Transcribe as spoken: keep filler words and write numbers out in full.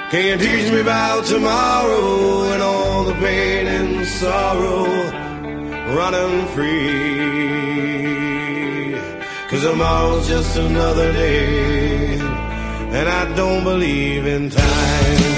Can you teach me about tomorrow and all the pain and sorrow running free? 'Cause tomorrow's just another day, and I don't believe in time.